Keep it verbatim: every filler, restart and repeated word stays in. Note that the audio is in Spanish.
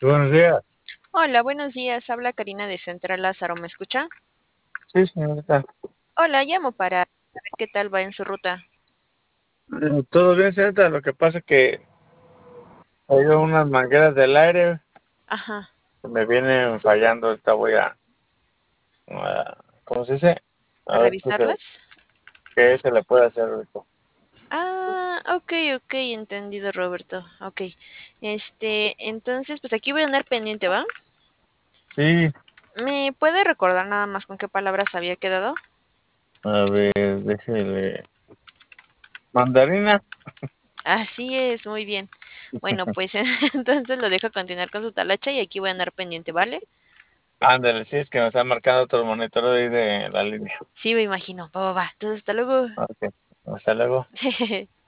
Buenos días. Hola, buenos días. Habla Karina de Central Lázaro. ¿Me escucha? Sí, señorita. Hola, llamo para saber qué tal va en su ruta. Eh, Todo bien, señorita. Lo que pasa es que hay unas mangueras del aire Ajá. que me vienen fallando. Ahorita voy a, a- ¿cómo se dice? ¿A A ver qué se, revisarlas? qué se le puede hacer ahorita. Ah, ok, ok, entendido, Roberto. Ok. Este, entonces, pues aquí voy a andar pendiente, ¿va? Sí, ¿Me puede recordar nada más con qué palabras había quedado? a ver, déjele. Mandarina. Así es, muy bien. Bueno, pues entonces lo dejo continuar con su talacha y aquí voy a andar pendiente, ¿vale? Ándale, sí, es que me están marcando otro monitor de ahí de la línea. Sí, me imagino. Va, va, va. Entonces, hasta luego. Ok, hasta luego.